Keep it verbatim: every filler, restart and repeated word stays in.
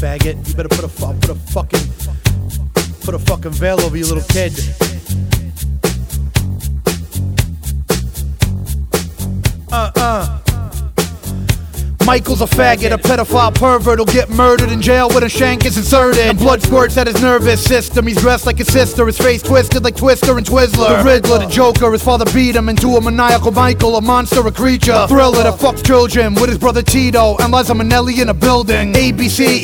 faggot. You better put a, put a fucking, put a fucking veil over your little kid. Uh, uh. Michael's a faggot, a pedophile pervert will get murdered in jail when a shank is inserted and blood squirts at his nervous system. He's dressed like his sister, his face twisted like Twister and Twizzler. The Riddler, the Joker, his father beat him into a maniacal Michael, a monster, a creature, a thriller that fucks children with his brother Tito and Liza Minnelli in a building. A B C